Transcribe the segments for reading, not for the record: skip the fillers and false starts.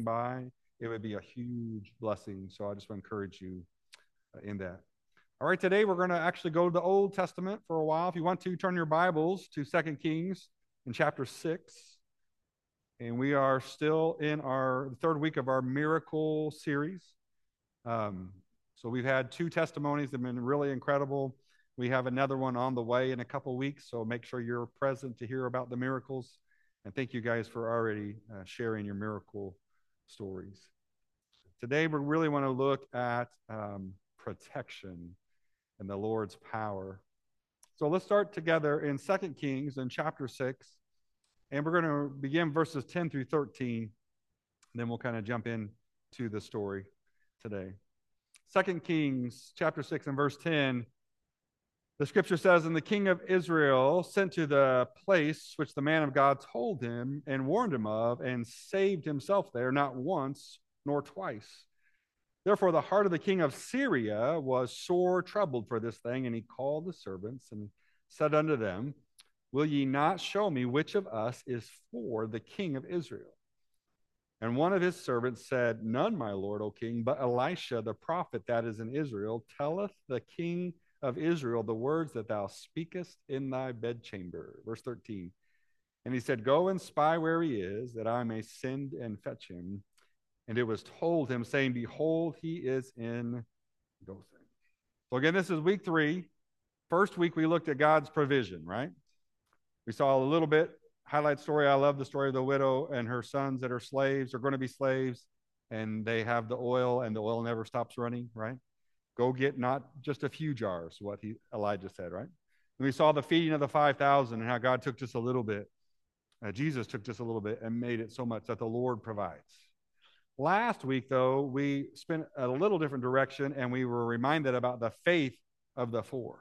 swing by, it would be a huge blessing. So I just want to encourage you in that. All right, today we're going to actually go to the Old Testament for a while. If you want to, turn your Bibles to 2 Kings in chapter 6. And we are still in our third week of our miracle series. So we've had 2 testimonies that have been really incredible. We have another one on the way in a couple weeks, so make sure you're present to hear about the miracles. And thank you guys for already sharing your miracle stories. Today we really want to look at protection and the Lord's power. So let's start together in 2 Kings in chapter 6. And we're going to begin verses 10 through 13. And then we'll kind of jump in to the story today. 2 Kings chapter 6 and verse 10. The scripture says, "And the king of Israel sent to the place which the man of God told him and warned him of, and saved himself there, not once nor twice. Therefore the heart of the king of Syria was sore troubled for this thing, and he called the servants and said unto them, Will ye not show me which of us is for the king of Israel? And one of his servants said, None, my lord, O king, but Elisha the prophet that is in Israel telleth the king of Israel the words that thou speakest in thy bedchamber." Verse 13. "And he said, Go and spy where he is, that I may send and fetch him. And it was told him, saying, Behold, he is in Dothan." So again, this is week 3. First week we looked at God's provision, right? We saw a little bit, highlight story. I love the story of the widow and her sons that are slaves, are going to be slaves, and they have the oil, and the oil never stops running, right? Go get not just a few jars, what Elijah said, right? And we saw the feeding of the 5,000 and how God took just a little bit. Jesus took just a little bit and made it so much that the Lord provides. Last week, though, we spent a little different direction, and we were reminded about the faith of the 4.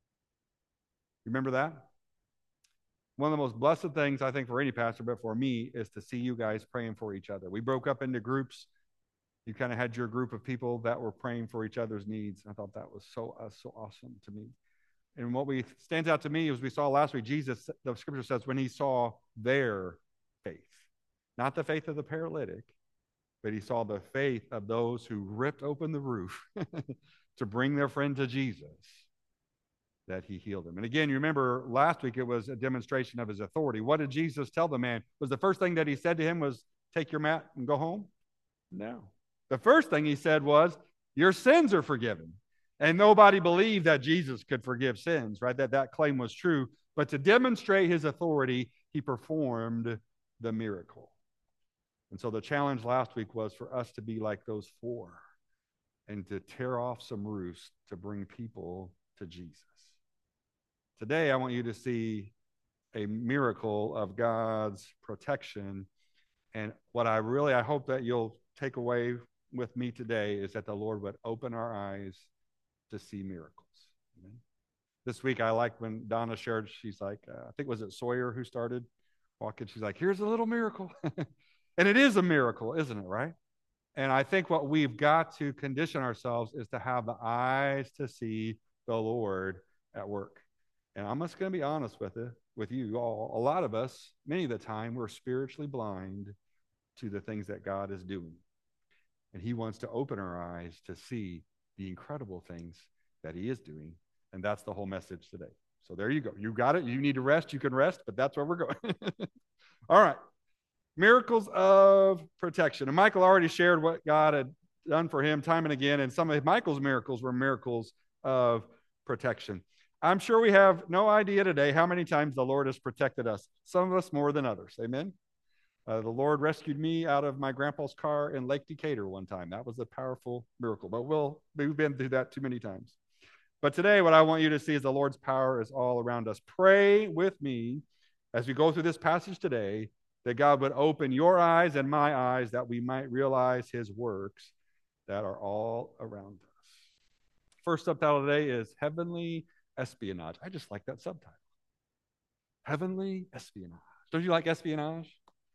Remember that? One of the most blessed things, I think, for any pastor, but for me, is to see you guys praying for each other. We broke up into groups. You kind of had your group of people that were praying for each other's needs. I thought that was so awesome to me. And what stands out to me is we saw last week, Jesus, the scripture says, when he saw their faith, not the faith of the paralytic, but he saw the faith of those who ripped open the roof to bring their friend to Jesus, that he healed him. And again, you remember last week it was a demonstration of his authority. What did Jesus tell the man? Was the first thing that he said to him was, take your mat and go home? No. The first thing he said was, your sins are forgiven. And nobody believed that Jesus could forgive sins, right? That claim was true. But to demonstrate his authority, he performed the miracle. And so the challenge last week was for us to be like those 4 and to tear off some roofs to bring people to Jesus. Today, I want you to see a miracle of God's protection. And what I hope that you'll take away with me today is that the Lord would open our eyes to see miracles. Amen. This week, I like when Donna shared, she's like, I think, was it Sawyer who started walking? She's like, here's a little miracle. And it is a miracle, isn't it, right? And I think what we've got to condition ourselves is to have the eyes to see the Lord at work. And I'm just going to be honest with you all. A lot of us, many of the time, we're spiritually blind to the things that God is doing. And he wants to open our eyes to see the incredible things that he is doing. And that's the whole message today. So there you go. You got it. You need to rest. You can rest, but that's where we're going. All right. Miracles of protection. And Michael already shared what God had done for him time and again. And some of Michael's miracles were miracles of protection. I'm sure we have no idea today how many times the Lord has protected us. Some of us more than others. Amen. The Lord rescued me out of my grandpa's car in Lake Decatur one time. That was a powerful miracle, but we've been through that too many times. But today, what I want you to see is the Lord's power is all around us. Pray with me as we go through this passage today that God would open your eyes and my eyes that we might realize his works that are all around us. First subtitle today is Heavenly Espionage. I just like that subtitle. Heavenly Espionage. Don't you like espionage?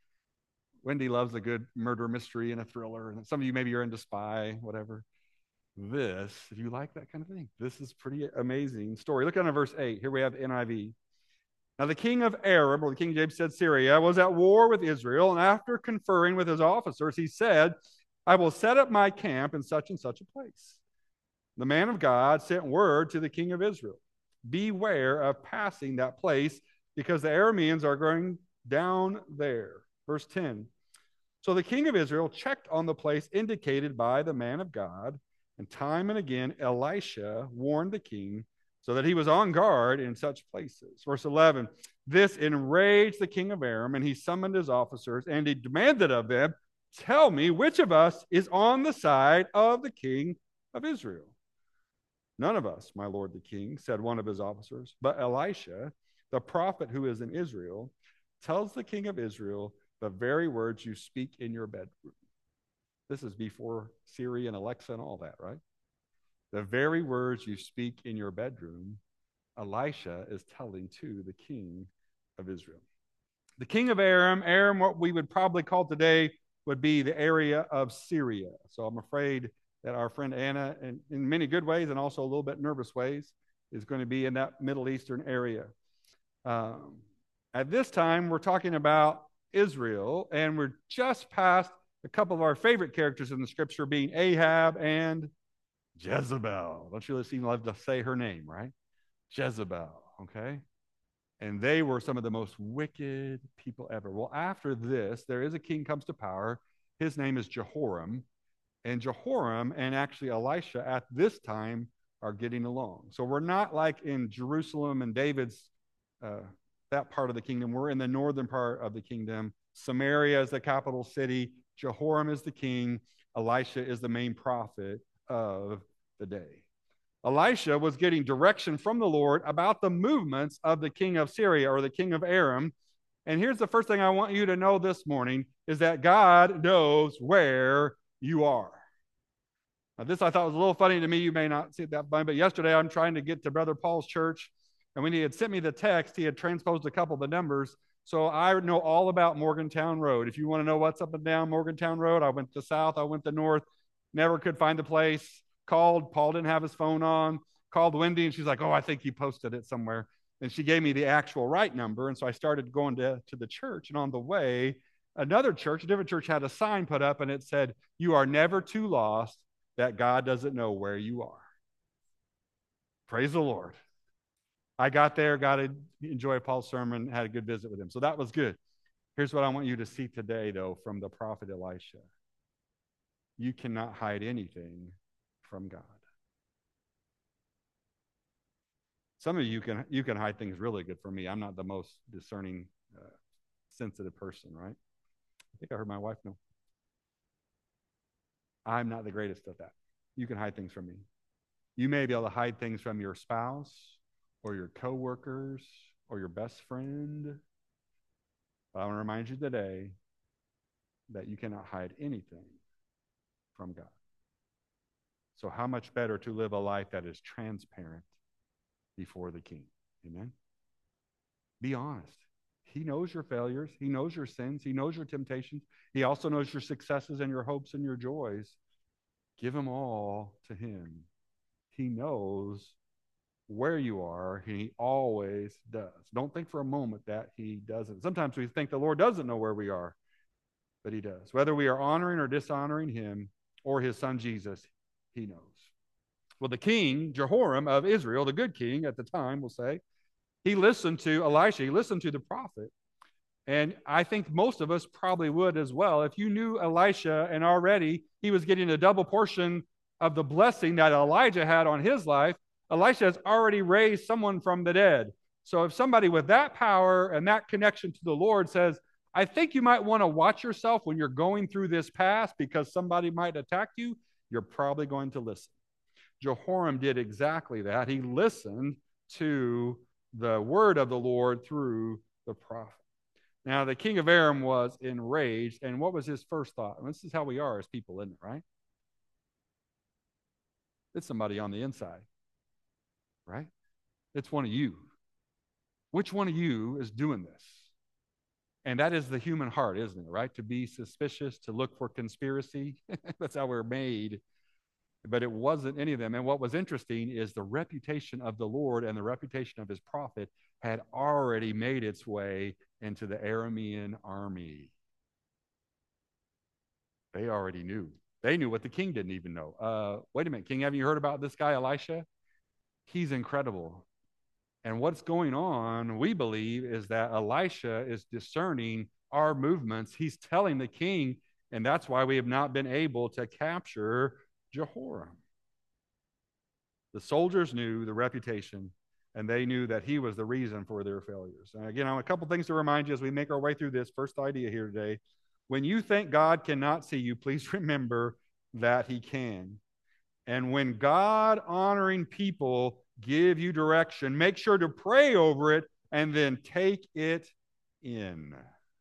Wendy loves a good murder mystery and a thriller. And some of you maybe are into spy, whatever. This, if you like that kind of thing, this is pretty amazing story. Look at verse 8. Here we have NIV. Now the king of Aram, or the King James said Syria, was at war with Israel, and after conferring with his officers, he said, I will set up my camp in such and such a place. The man of God sent word to the king of Israel, beware of passing that place, because the Arameans are going down there. Verse 10. So the king of Israel checked on the place indicated by the man of God, and time and again Elisha warned the king so that he was on guard in such places. Verse 11. This enraged the king of Aram, and he summoned his officers, and he demanded of them, tell me which of us is on the side of the king of Israel. None of us, my lord the king, said one of his officers, but Elisha, the prophet who is in Israel, tells the king of Israel the very words you speak in your bedroom. This is before Siri and Alexa and all that, right? The very words you speak in your bedroom, Elisha is telling to the king of Israel. The king of Aram, what we would probably call today, would be the area of Syria. So I'm afraid that our friend Anna, in many good ways and also a little bit nervous ways, is going to be in that Middle Eastern area. At this time, we're talking about Israel, and we're just past a couple of our favorite characters in the scripture being Ahab and Jezebel. Don't you even love to say her name, right? Jezebel, okay? And they were some of the most wicked people ever. Well, after this, there is a king comes to power. His name is Jehoram. And Jehoram and actually Elisha at this time are getting along. So we're not like in Jerusalem and David's, that part of the kingdom. We're in the northern part of the kingdom. Samaria is the capital city. Jehoram is the king. Elisha is the main prophet of the day. Elisha was getting direction from the Lord about the movements of the king of Syria or the king of Aram. And here's the first thing I want you to know this morning is that God knows where you are. Now, this I thought was a little funny to me. You may not see it that funny, but yesterday I'm trying to get to Brother Paul's church, and when he had sent me the text, he had transposed a couple of the numbers. So I know all about Morgantown Road. If you want to know what's up and down Morgantown Road, I went to south, I went to north, never could find the place. Called, Paul didn't have his phone on, called Wendy, and she's like, oh, I think he posted it somewhere. And she gave me the actual right number, and so I started going to the church, and on the way, a different church had a sign put up, and it said, you are never too lost that God doesn't know where you are. Praise the Lord. I got there, got to enjoy Paul's sermon, had a good visit with him. So that was good. Here's what I want you to see today, though, from the prophet Elisha. You cannot hide anything from God. Some of you can hide things really good from me. I'm not the most discerning, sensitive person, right? I think I heard my wife know. I'm not the greatest at that. You can hide things from me. You may be able to hide things from your spouse or your coworkers or your best friend. But I want to remind you today that you cannot hide anything from God. So how much better to live a life that is transparent before the King? Amen? Be honest. He knows your failures. He knows your sins. He knows your temptations. He also knows your successes and your hopes and your joys. Give them all to him. He knows where you are. He always does. Don't think for a moment that he doesn't. Sometimes we think the Lord doesn't know where we are, but he does. Whether we are honoring or dishonoring him or his son Jesus, he knows. Well, the king, Jehoram of Israel, the good king at the time, we'll say, he listened to Elisha. He listened to the prophet. And I think most of us probably would as well. If you knew Elisha and already he was getting a double portion of the blessing that Elijah had on his life, Elisha has already raised someone from the dead. So if somebody with that power and that connection to the Lord says, I think you might want to watch yourself when you're going through this path because somebody might attack you, you're probably going to listen. Jehoram did exactly that. He listened to the word of the Lord through the prophet. Now, the king of Aram was enraged, and what was his first thought? And this is how we are as people, isn't it, right? It's somebody on the inside, right? It's one of you. Which one of you is doing this? And that is the human heart, isn't it, right? To be suspicious, to look for conspiracy. That's how we're made. But it wasn't any of them. And what was interesting is the reputation of the Lord and the reputation of his prophet had already made its way into the Aramean army. They already knew. They knew what the king didn't even know. Wait a minute, king, haven't you heard about this guy, Elisha? He's incredible. And what's going on, we believe, is that Elisha is discerning our movements. He's telling the king, and that's why we have not been able to capture Jehoram. The soldiers knew the reputation, and they knew that he was the reason for their failures. And again, a couple things to remind you as we make our way through this first idea here today. When you think God cannot see you, please remember that he can. And when God-honoring people give you direction, make sure to pray over it and then take it in.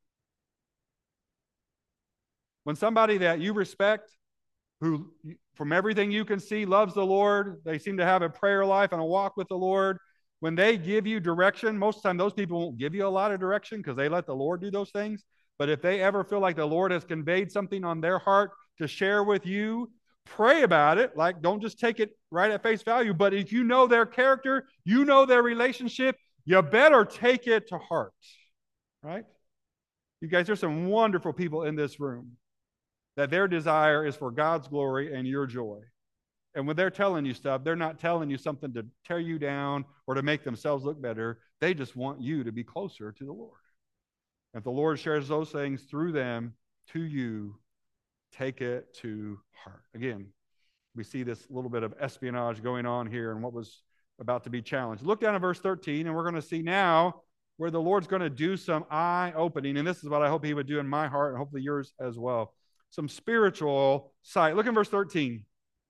When somebody that you respect, who from everything you can see loves the Lord, they seem to have a prayer life and a walk with the Lord, when they give you direction, most of the time those people won't give you a lot of direction because they let the Lord do those things. But if they ever feel like the Lord has conveyed something on their heart to share with you, pray about it. Like, don't just take it right at face value. But if you know their character, you know their relationship, you better take it to heart, right? You guys, there's some wonderful people in this room that their desire is for God's glory and your joy. And when they're telling you stuff, they're not telling you something to tear you down or to make themselves look better. They just want you to be closer to the Lord. If the Lord shares those things through them to you, take it to heart. Again, we see this little bit of espionage going on here and what was about to be challenged. Look down at verse 13, and we're going to see now where the Lord's going to do some eye-opening. And this is what I hope he would do in my heart and hopefully yours as well. Some spiritual sight. Look at verse 13.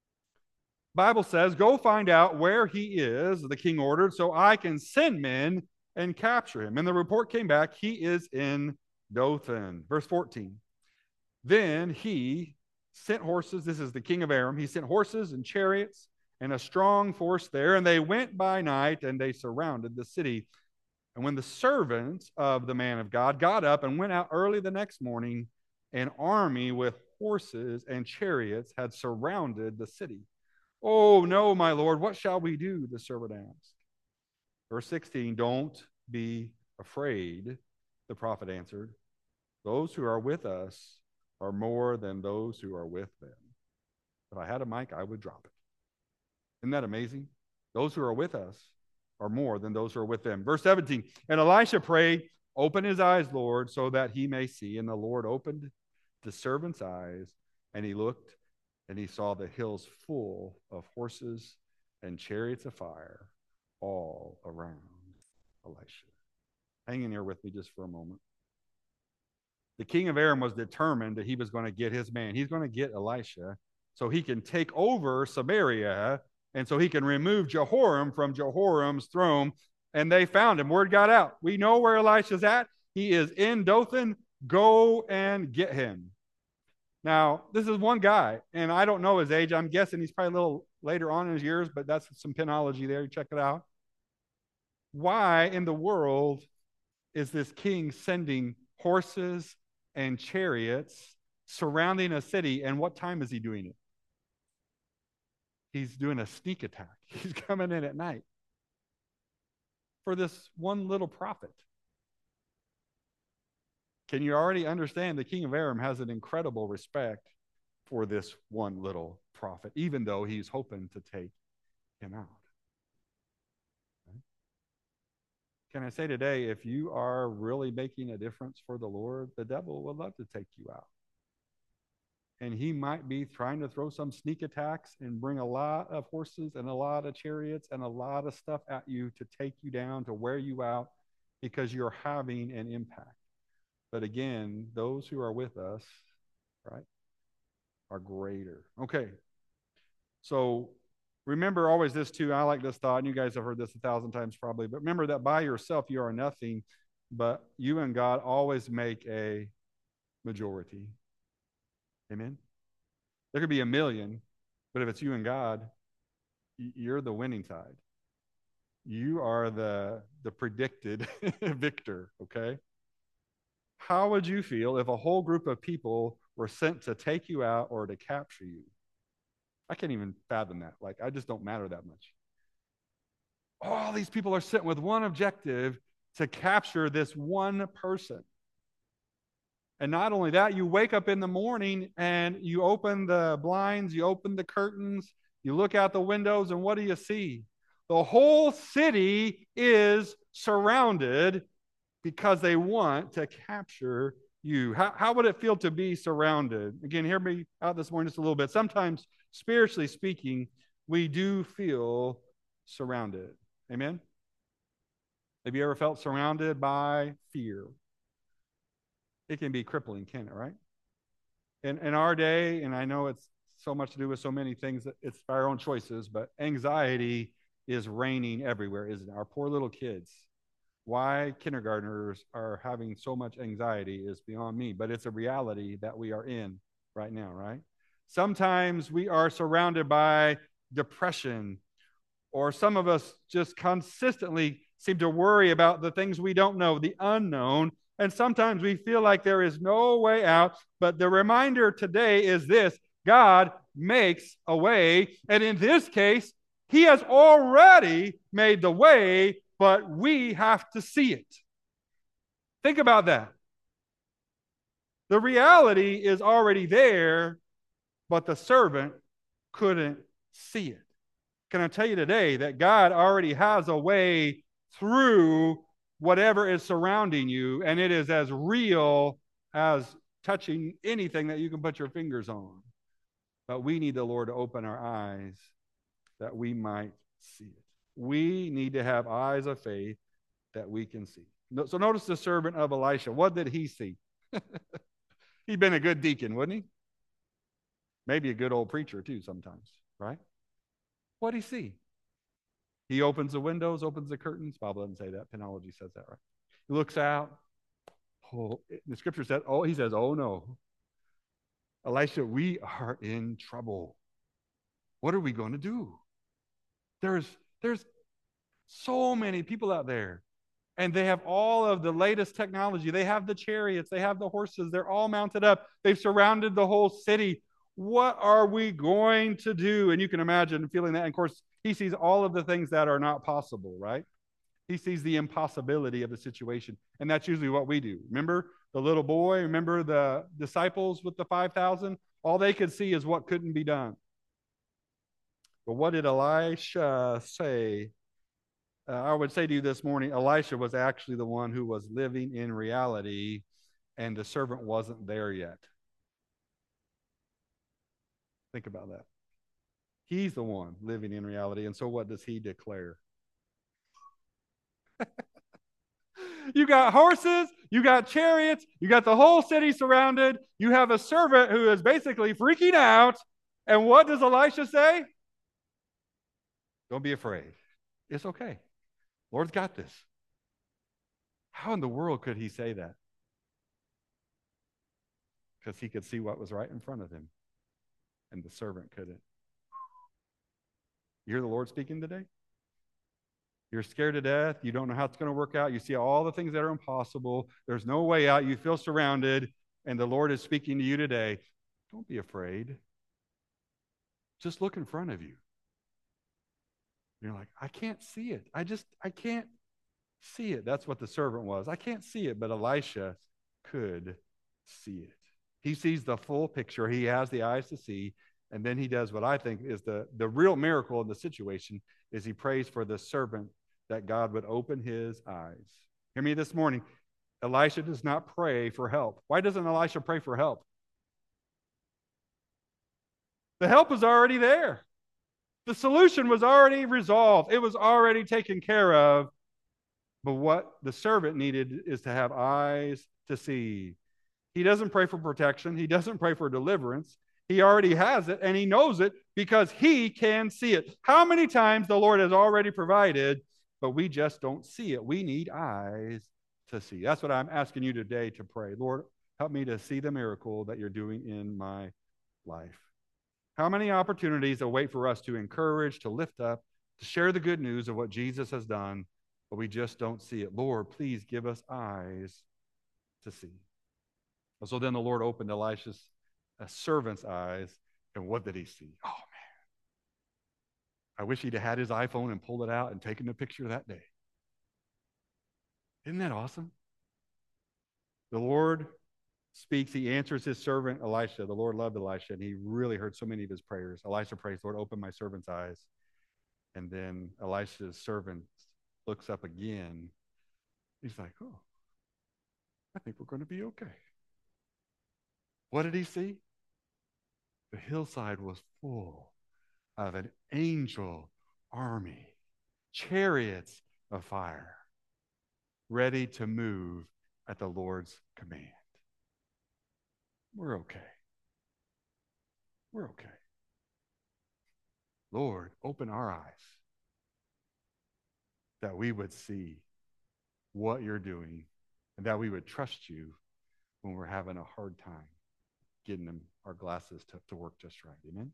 Bible says, go find out where he is, the king ordered, so I can send men and capture him. And the report came back, he is in Dothan. Verse 14. Then he sent horses. This is the king of Aram. He sent horses and chariots and a strong force there. And they went by night and they surrounded the city. And when the servants of the man of God got up and went out early the next morning, an army with horses and chariots had surrounded the city. Oh, no, my Lord, what shall we do? The servant asked. Verse 16, don't be afraid, the prophet answered. Those who are with us are more than those who are with them. If I had a mic, I would drop it. Isn't that amazing? Those who are with us are more than those who are with them. Verse 17, and Elisha prayed, open his eyes, Lord, so that he may see. And the Lord opened the servant's eyes, and he looked, and he saw the hills full of horses and chariots of fire all around Elisha. Hang in here with me just for a moment. The king of Aram was determined that he was going to get his man. He's going to get Elisha so he can take over Samaria and so he can remove Jehoram from Jehoram's throne. And they found him. Word got out. We know where Elisha's at. He is in Dothan. Go and get him. Now, this is one guy, and I don't know his age. I'm guessing he's probably a little later on in his years, but that's some penology there. You check it out. Why in the world is this king sending horses and chariots surrounding a city, and what time is he doing it? He's doing a sneak attack. He's coming in at night for this one little prophet. Can you already understand the king of Aram has an incredible respect for this one little prophet, even though he's hoping to take him out? Okay. Can I say today, if you are really making a difference for the Lord, the devil would love to take you out. And he might be trying to throw some sneak attacks and bring a lot of horses and a lot of chariots and a lot of stuff at you to take you down, to wear you out, because you're having an impact. But again, those who are with us, right, are greater. Okay. So remember always this too. I like this thought, and you guys have heard this 1,000 times probably, but remember that by yourself you are nothing, but you and God always make a majority. Amen? There could be a million, but if it's you and God, you're the winning side. You are the predicted victor, okay? How would you feel if a whole group of people were sent to take you out or to capture you? I can't even fathom that. Like, I just don't matter that much. All these people are sent with one objective, to capture this one person. And not only that, you wake up in the morning and you open the blinds, you open the curtains, you look out the windows, and what do you see? The whole city is surrounded because they want to capture you. How would it feel to be surrounded? Again, hear me out this morning just a little bit. Sometimes, spiritually speaking, we do feel surrounded. Amen? Have you ever felt surrounded by fear? It can be crippling, can't it, right? In our day, and I know it's so much to do with so many things, that it's our own choices, but anxiety is reigning everywhere, isn't it? Our poor little kids. Why kindergartners are having so much anxiety is beyond me, but it's a reality that we are in right now, right? Sometimes we are surrounded by depression, or some of us just consistently seem to worry about the things we don't know, the unknown. And sometimes we feel like there is no way out. But the reminder today is this: God makes a way. And in this case, he has already made the way, but we have to see it. Think about that. The reality is already there, but the servant couldn't see it. Can I tell you today that God already has a way through whatever is surrounding you, and it is as real as touching anything that you can put your fingers on. But we need the Lord to open our eyes that we might see it. We need to have eyes of faith that we can see. So notice the servant of Elisha. What did he see? He'd been a good deacon, wouldn't he? Maybe a good old preacher too sometimes, right? What did he see? He opens the windows, opens the curtains. Bible doesn't say that. Penology says that, right? He looks out. Oh, the scripture says, he says, oh no. Elisha, we are in trouble. What are we going to do? There's so many people out there, and they have all of the latest technology. They have the chariots, they have the horses, they're all mounted up. They've surrounded the whole city. What are we going to do? And you can imagine feeling that. And of course, he sees all of the things that are not possible, right? He sees the impossibility of the situation. And that's usually what we do. Remember the little boy? Remember the disciples with the 5,000? All they could see is what couldn't be done. But what did Elisha say? I would say to you this morning, Elisha was actually the one who was living in reality, and the servant wasn't there yet. Think about that. He's the one living in reality. And so what does he declare? You got horses, you got chariots, you got the whole city surrounded. You have a servant who is basically freaking out. And what does Elisha say? Don't be afraid. It's okay. Lord's got this. How in the world could he say that? Because he could see what was right in front of him, and the servant couldn't. You hear the Lord speaking today? You're scared to death. You don't know how it's going to work out. You see all the things that are impossible. There's no way out. You feel surrounded, and the Lord is speaking to you today. Don't be afraid. Just look in front of you. You're like, I can't see it. I can't see it. That's what the servant was. I can't see it, but Elisha could see it. He sees the full picture. He has the eyes to see. And then he does what I think is the real miracle in the situation, is he prays for the servant that God would open his eyes. Hear me this morning. Elisha does not pray for help. Why doesn't Elisha pray for help? The help is already there. The solution was already resolved. It was already taken care of. But what the servant needed is to have eyes to see. He doesn't pray for protection. He doesn't pray for deliverance. He already has it, and he knows it because he can see it. How many times the Lord has already provided, but we just don't see it. We need eyes to see. That's what I'm asking you today to pray. Lord, help me to see the miracle that you're doing in my life. How many opportunities await for us to encourage, to lift up, to share the good news of what Jesus has done, but we just don't see it. Lord, please give us eyes to see. So then the Lord opened Elisha's servant's eyes, and what did he see? Oh, man. I wish he'd had his iPhone and pulled it out and taken a picture that day. Isn't that awesome? The Lord speaks. He answers his servant Elisha. The Lord loved Elisha, and he really heard so many of his prayers. Elisha prays, Lord, open my servant's eyes. And then Elisha's servant looks up again. He's like, oh, I think we're going to be okay. What did he see? The hillside was full of an angel army, chariots of fire, ready to move at the Lord's command. We're okay. We're okay. Lord, open our eyes that we would see what you're doing and that we would trust you when we're having a hard time getting our glasses to work just right. Amen?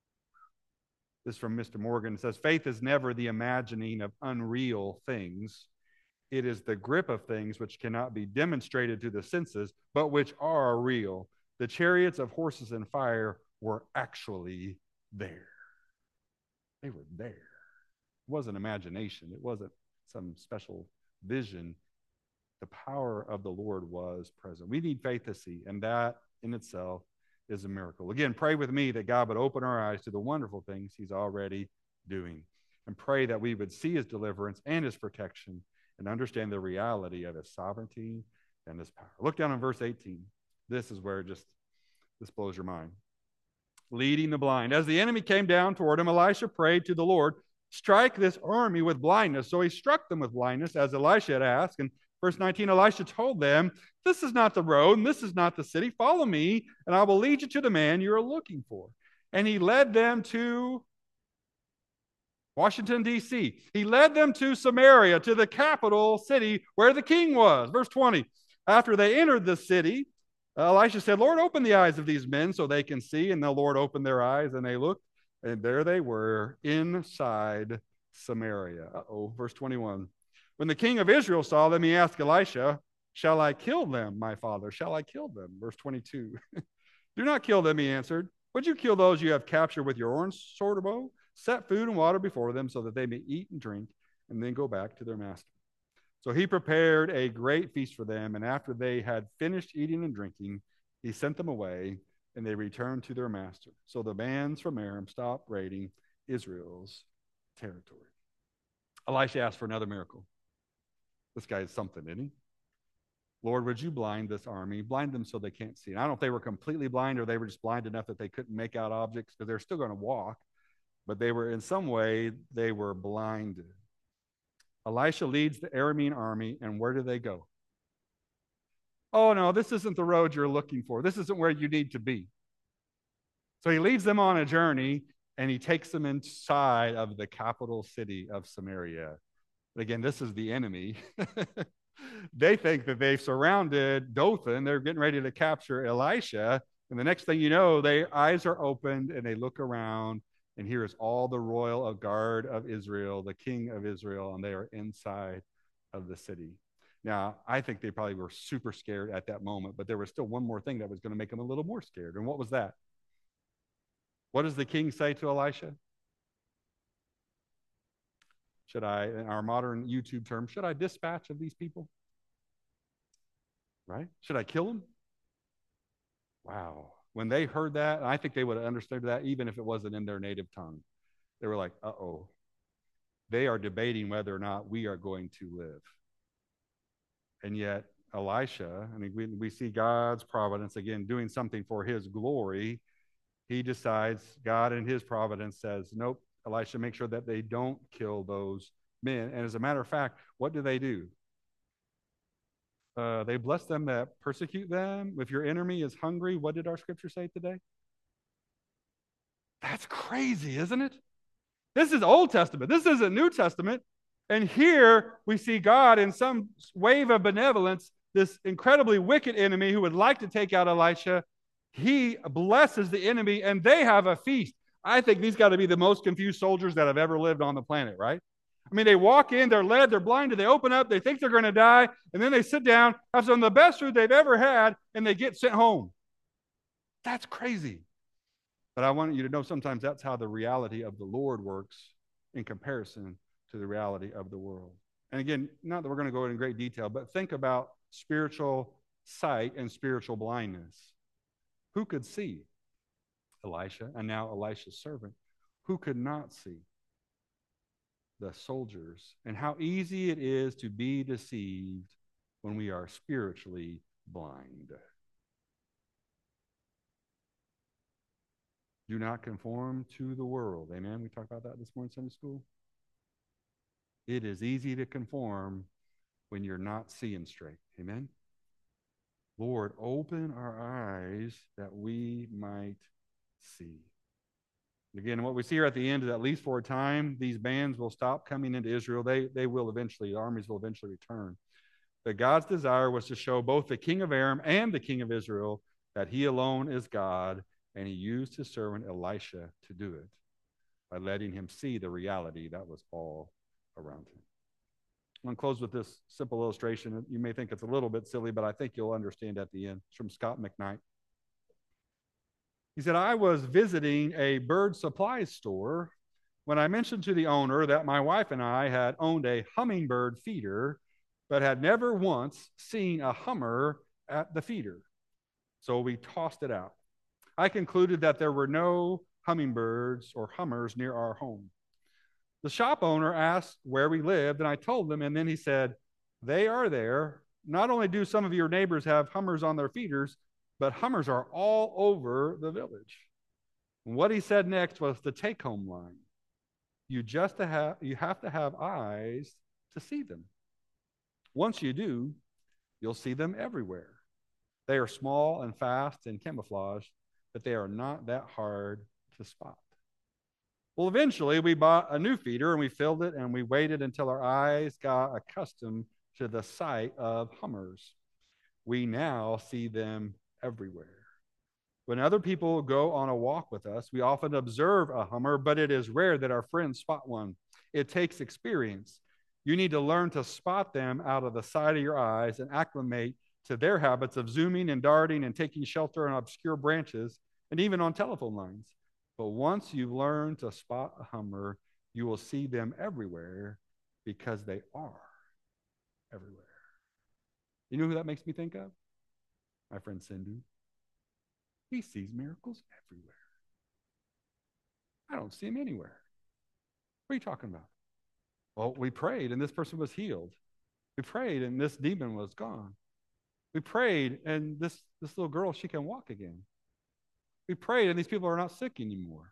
This is from Mr. Morgan. It says, faith is never the imagining of unreal things. It is the grip of things which cannot be demonstrated to the senses, but which are real. The chariots of horses and fire were actually there. They were there. It wasn't imagination. It wasn't some special vision. The power of the Lord was present. We need faith to see, and that in itself is a miracle. Again, pray with me that God would open our eyes to the wonderful things he's already doing, and pray that we would see his deliverance and his protection and understand the reality of his sovereignty and his power. Look down in verse 18. This is where this blows your mind. Leading the blind. As the enemy came down toward him, Elisha prayed to the Lord, strike this army with blindness. So he struck them with blindness, as Elisha had asked. And verse 19, Elisha told them, this is not the road, and this is not the city. Follow me, and I will lead you to the man you are looking for. And he led them to Washington, D.C. He led them to Samaria, to the capital city where the king was. Verse 20, after they entered the city, Elisha said, Lord, open the eyes of these men so they can see. And the Lord opened their eyes, and they looked, and there they were inside Samaria. Verse 21. When the king of Israel saw them, he asked Elisha, shall I kill them, my father? Shall I kill them? Verse 22. Do not kill them, he answered. Would you kill those you have captured with your own sword or bow? Set food and water before them so that they may eat and drink, and then go back to their master. So he prepared a great feast for them, and after they had finished eating and drinking, he sent them away, and they returned to their master. So the bands from Aram stopped raiding Israel's territory. Elisha asked for another miracle. This guy is something, isn't he? Lord, would you blind this army? Blind them so they can't see. And I don't know if they were completely blind or they were just blind enough that they couldn't make out objects, because they're still going to walk, but they were, in some way, they were blinded. Elisha leads the Aramean army, and where do they go? Oh, no, this isn't the road you're looking for. This isn't where you need to be. So he leads them on a journey, and he takes them inside of the capital city of Samaria. But again, this is the enemy. They think that they've surrounded Dothan. They're getting ready to capture Elisha. And the next thing you know, their eyes are opened, and they look around, and here is all the royal guard of Israel, the king of Israel, and they are inside of the city. Now, I think they probably were super scared at that moment, but there was still one more thing that was going to make them a little more scared. And what was that? What does the king say to Elisha? Should I, in our modern YouTube term, should I dispatch of these people? Right? Should I kill them? Wow. When they heard that, and I think they would have understood that even if it wasn't in their native tongue. They were like, uh-oh. They are debating whether or not we are going to live. And yet, Elisha, I mean, we see God's providence, again, doing something for his glory. He decides, God in his providence says, nope, Elisha, make sure that they don't kill those men. And as a matter of fact, what do? They bless them that persecute them. If your enemy is hungry, what did our scripture say today? That's crazy, isn't it? This is Old Testament. This isn't New Testament. And here we see God in some wave of benevolence, this incredibly wicked enemy who would like to take out Elisha. He blesses the enemy, and they have a feast. I think these got to be the most confused soldiers that have ever lived on the planet, right? I mean, they walk in, they're led, they're blinded, they open up, they think they're going to die, and then they sit down, have some of the best food they've ever had, and they get sent home. That's crazy. But I want you to know sometimes that's how the reality of the Lord works in comparison to the reality of the world. And again, not that we're going to go into great detail, but think about spiritual sight and spiritual blindness. Who could see? Elisha, and now Elisha's servant. Who could not see? The soldiers. And how easy it is to be deceived when we are spiritually blind. Do not conform to the world. Amen. We talked about that this morning in Sunday school. It is easy to conform when you're not seeing straight. Amen. Lord, open our eyes that we might see. Again, what we see here at the end is, at least for a time, these bands will stop coming into Israel. They will eventually, the armies will eventually return. But God's desire was to show both the king of Aram and the king of Israel that he alone is God, and he used his servant Elisha to do it by letting him see the reality that was all around him. I'm going to close with this simple illustration. You may think it's a little bit silly, but I think you'll understand at the end. It's from Scott McKnight. He said, I was visiting a bird supply store when I mentioned to the owner that my wife and I had owned a hummingbird feeder, but had never once seen a hummer at the feeder. So we tossed it out. I concluded that there were no hummingbirds or hummers near our home. The shop owner asked where we lived, and I told him, and then he said, they are there. Not only do some of your neighbors have hummers on their feeders, but hummers are all over the village. And what he said next was the take-home line. You have to have eyes to see them. Once you do, you'll see them everywhere. They are small and fast and camouflaged, but they are not that hard to spot. Well, eventually we bought a new feeder and we filled it, and we waited until our eyes got accustomed to the sight of hummers. We now see them everywhere. When other people go on a walk with us, we often observe a hummer, but it is rare that our friends spot one. It takes experience. You need to learn to spot them out of the side of your eyes and acclimate to their habits of zooming and darting and taking shelter on obscure branches and even on telephone lines. But once you've learned to spot a hummer, you will see them everywhere because they are everywhere. You know who that makes me think of? My friend Sindhu. He sees miracles everywhere. I don't see him anywhere. What are you talking about? Well, we prayed and this person was healed. We prayed and this demon was gone. We prayed and this little girl, she can walk again. We prayed and these people are not sick anymore.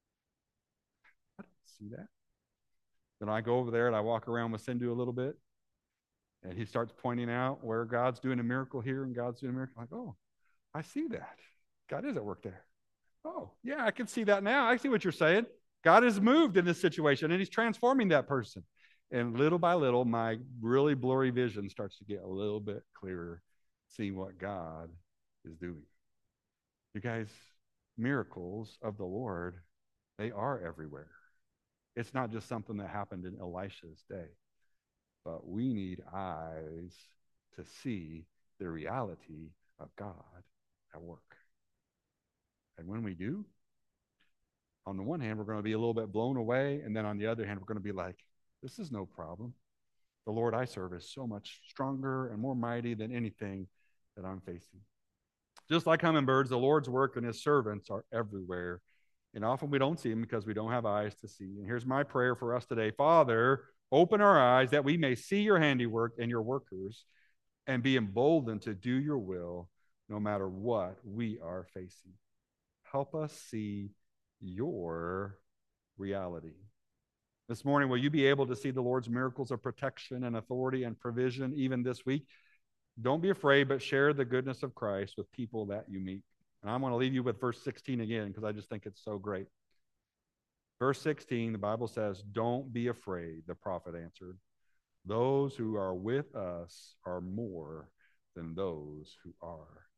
I didn't see that. Then I go over there and I walk around with Sindhu a little bit, and he starts pointing out where God's doing a miracle here and God's doing a miracle. I'm like, oh, I see that. God is at work there. Oh, yeah, I can see that now. I see what you're saying. God has moved in this situation and he's transforming that person. And little by little, my really blurry vision starts to get a little bit clearer, seeing what God is doing. You guys, miracles of the Lord, they are everywhere. It's not just something that happened in Elisha's day, but we need eyes to see the reality of God at work. And when we do, on the one hand, we're going to be a little bit blown away, and then on the other hand, we're going to be like, this is no problem. The Lord I serve is so much stronger and more mighty than anything that I'm facing. Just like hummingbirds, the Lord's work and his servants are everywhere. And often we don't see them because we don't have eyes to see. And here's my prayer for us today. Father, open our eyes that we may see your handiwork and your workers and be emboldened to do your will no matter what we are facing. Help us see your reality. This morning, will you be able to see the Lord's miracles of protection and authority and provision even this week? Don't be afraid, but share the goodness of Christ with people that you meet. And I'm going to leave you with verse 16 again because I just think it's so great. Verse 16, the Bible says, don't be afraid, the prophet answered. Those who are with us are more than those who are